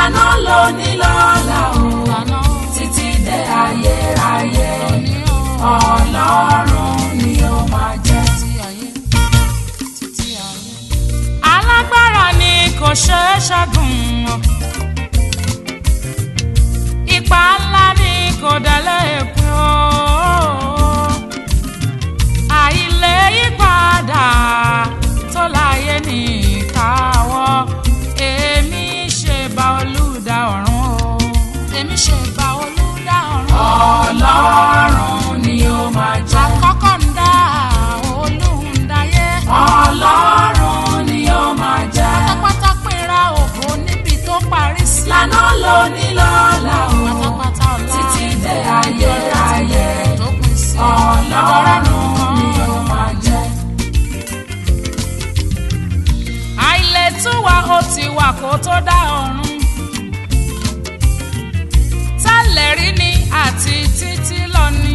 lànà lónìí lọ́la o títí dé ayérayé Ọlọ́run ni ó máa jẹ́. Alágbára ni kò ṣeé ṣẹ́gun, ipa ńlá ni kò délé pín o, àìlè yípadà tó láyé ní ìkáwọ́. Èmi ṣe bá olùdá ọ̀run o, èmi ṣe bá olùdá ọ̀run. Ọlọ́run ni ó máa jẹ́. Àkọ́kọ́ ń dá olùdáyé. Ọlọ́run ni ó máa jẹ́. Pátápátá pínra ògo níbi tó parí sí. Lànà lónìí lọ́la o Pátápátá ọ̀la títí dé ayérayé tó pín sí. Ọlọ́run ni ó máa jẹ́. Àìlétúwà ó ti wà kó tó dá ọ̀run. Tẹ́lẹ̀ rí ni àti títí lọ ni.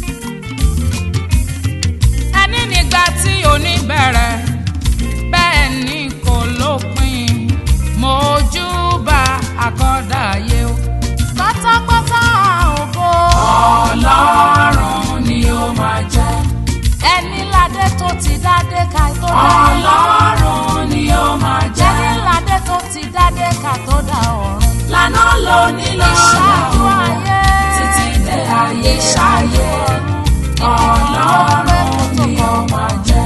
Ẹni nígbà tí òní bẹ̀rẹ̀ bẹ́ẹ̀ ni kò lópin. Mojúbà àkọ́dàyé o. Pátápátá ògo. Ọlọ́run ni ó máa jẹ́. Ẹni ládé tó ti dádé ká tó dá ọ̀run. Ọlọ́run ni ó máa jẹ́. Ẹni ládé tó ti dádé ká tó dá ọ̀run. Lànà lónìí lọ́la Ìṣáájú o ayé. títí dé ayérayé Ọlọ́run ni ó máa jẹ́.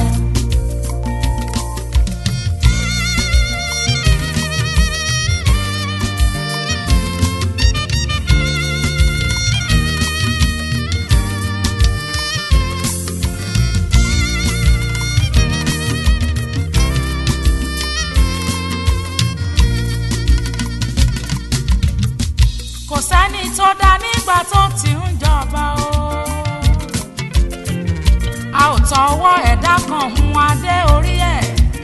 Kò sẹ́ni tó dá nígbà tó ti ń jọba o. A ò tọwọ́ ẹ̀dá kan hun adé orí ẹ̀.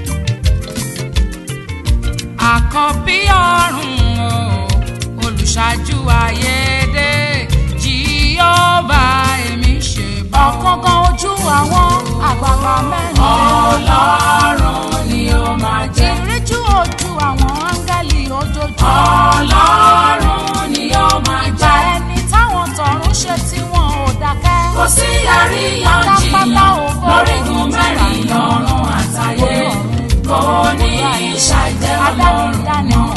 Àkọ́bí ọ̀run o, olùṣáájú ayédè, Jèhófà èmi ṣe bá. Ọ̀kánkán ojú àwọn àgbààgbà mẹ́rin. Ọlọ́run ni ó máa jẹ́. Ìríjú ojú àwọn áńgẹ́lì ojoojúmọ́. Ọlọ́run ni ó máa Ìgbà jẹ́. ẹni táwọn tọ̀run ṣe tí wọn ò dákẹ́. Kò sí àríyànjiyàn lórígun mẹ́rin ọ̀run àtayé. Kò ní ṣàìjẹ́ Ọlọ́run náà.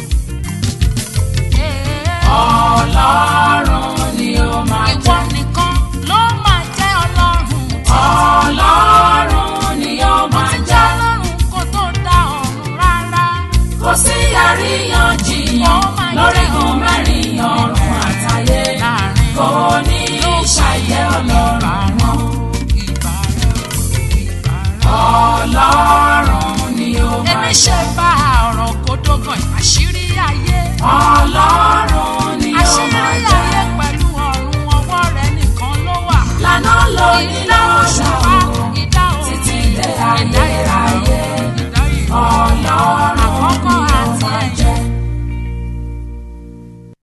Ọlọ́run ni ó máa Ìwọ jẹ́. nìkan ló máa jẹ́ Ọlọ́run. Ọlọ́run ni ó máa Ti jẹ́ jẹ́. Ọlọ́run kó tó dá ọ̀run rárá. Kò sí àríyànjiyàn lórígun mẹ́rin ọ̀run àtayé. Kò ní ṣàìjẹ́ Ọlọ́run náà. Ọlọ́run ni ó máa Èmi jẹ́. ṣe bá ọ̀rọ̀ kó dógàn àṣírí ayé. Ọlọ́run ni ó Àṣírí máa ayé jẹ́. pẹ̀lú ọ̀run ọwọ́ rẹ̀ nìkan ló wà. Lànà lónìí Ìdá lọ́la òṣùpá, o ìdá òru, títí dé ìdá ayérayé ìràwọ̀, ìdá ìràwọ̀. Ọlọ́run